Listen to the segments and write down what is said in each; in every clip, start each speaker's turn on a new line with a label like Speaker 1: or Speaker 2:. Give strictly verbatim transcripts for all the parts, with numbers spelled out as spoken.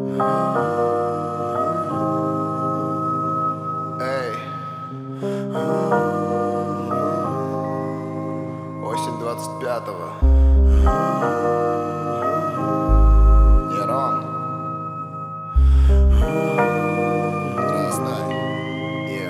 Speaker 1: Эй, осень двадцать пятого. Нерон. Не знаю. Yeah.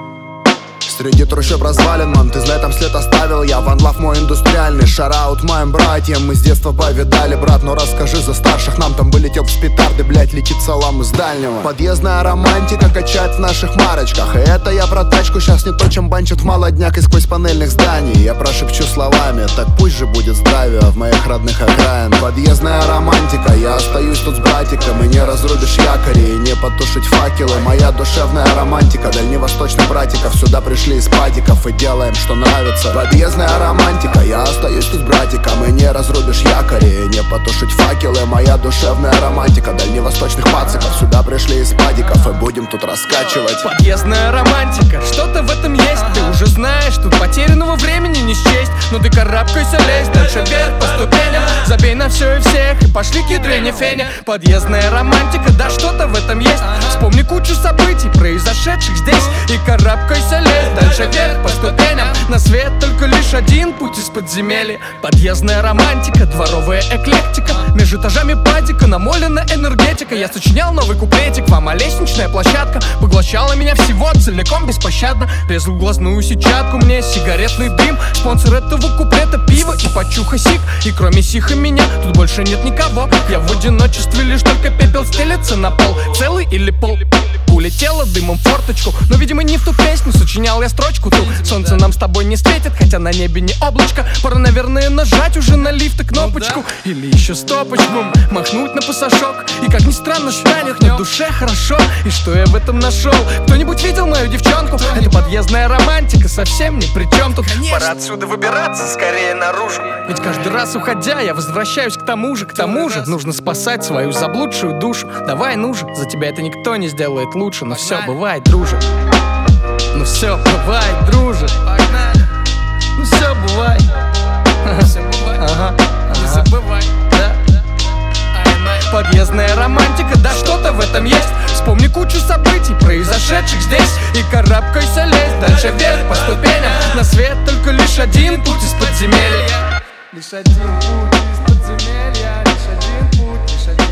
Speaker 1: Среди трущоб развалин, мам, ты знай, там след оставил я. One Love мой индустриальный, шараут моим братьям. Мы с детства повидали, брат, но расскажи за старших. Нам там вылетел с петарды, блять, летит салам из дальнего. Подъездная романтика качает в наших марочках. И это я про тачку, сейчас не то, чем банчат в молодняк. И сквозь панельных зданий я прошепчу словами: так пусть же будет здравие в моих родных окраин. Подъездная романтика, я остаюсь тут с братиком. И не разрубишь якори, и не потушить факелы. Моя душевная романтика дальневосточных братиков сюда пришли из падиков и делаем, что нравится. Подъездная романтика, я остаюсь тут с братиком. И не разрубишь якори, и не потушить факелы. Моя душевная романтика дальневосточных пациков сюда пришли из падиков и будем тут раскачивать.
Speaker 2: Подъездная романтика, что-то в этом есть. Ты уже знаешь, тут потерянного времени не счесть. Но ты карабкайся, лезь дальше вверх по ступеням. Забей на все и всех и пошли к ядрене фене. Подъездная романтика, да что-то в этом есть. Вспомни кучу событий, произошедших здесь. И карабкайся, лезь дальше вверх по ступеням. На свет только лишь один путь из подземелья. Подъездная романтика, дворовая эклектика. Между этажами падика намолена энергетика. Я сочинял новый куплетик, вам а лестничная площадка поглощала меня всего целиком беспощадно. Резал глазную сетчатку, мне сигаретный дым. Спонсор этого куплета пиво и почуха сик. И кроме сиха меня тут больше нет никого. Я в одиночестве, лишь только пепел стелется на пол. Целый или пол улетела дымом в форточку. Но, видимо, не в ту песню сочинял я строчку ту. Солнце нам с тобой не светит, хотя на небе не облачко. Пора, наверное, нажать уже на лифта кнопочку. Или еще стопочку, махнуть на пассажок. И как ни странно, станет на душе хорошо. И что я в этом нашел? Кто-нибудь видел мою девчонку? Это подъездная романтика, совсем ни при чем тут. Пора отсюда выбираться скорее наружу. Ведь каждый раз уходя, я возвращаюсь к тому же. К тому же нужно спасать свою заблудшую душу. Давай, ну же, за тебя это никто не сделает лучше. Но все бывает, друже. Ну все бывает, друже. Ну все бывает. Все бывает. Ага, не забывай. Да. Подъездная романтика, да что-то в этом есть. Вспомни кучу событий, произошедших здесь. И карабкайся, лезь дальше вверх по ступеням. На свет только лишь один путь из подземелья. Лишь один путь из подземелья. Лишь один путь, лишь один